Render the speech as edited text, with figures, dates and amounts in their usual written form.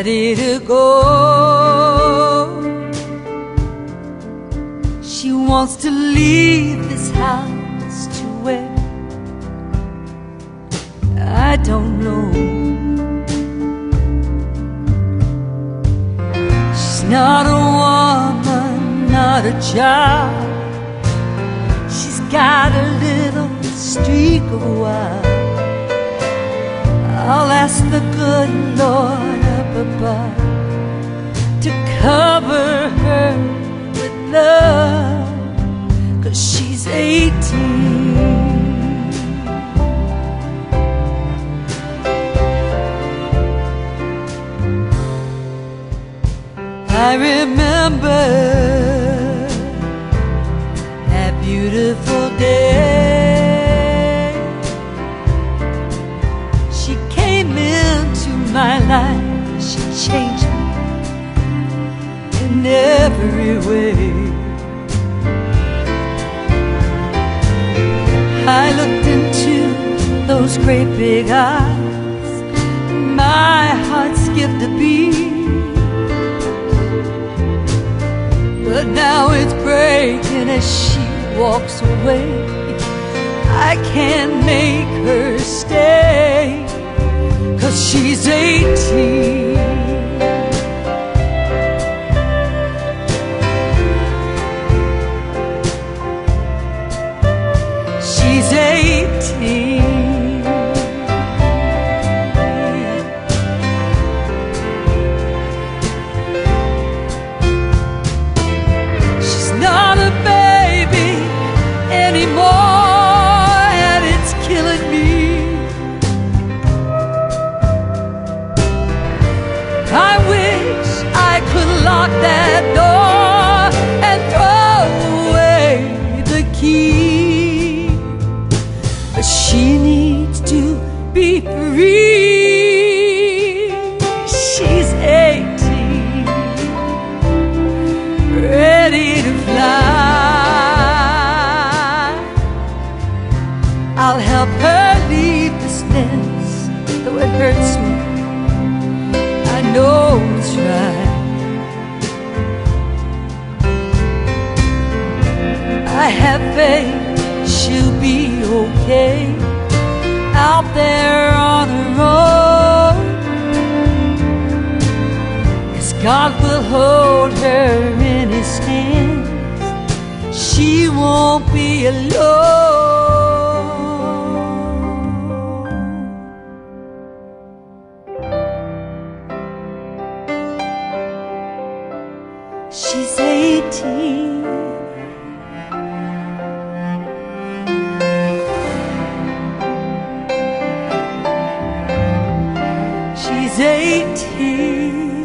ready to go. She wants to leave this house to where I don't know. She's not a woman, not a child. She's got a little streak of wild. I'll ask the good Lord up above to cover her with love, 'cause she's 18. I remember that beautiful day. She came into my life, she changed me in every way. I looked into those great big eyes, my heart skipped a beat. But now it's breaking as she walks away. I can't make her stay, 'cause she's 18. She's 18. She's not a baby anymore, and it's killing me. I wish I could lock that door and throw away the key, but she needs to be free. She's 18, ready to fly. I'll help her leave this nest, though it hurts me. I know it's right. I have faith she'll be okay out there on her own, 'cause God will hold her in His hands. She won't be alone. She's 18. She's 18.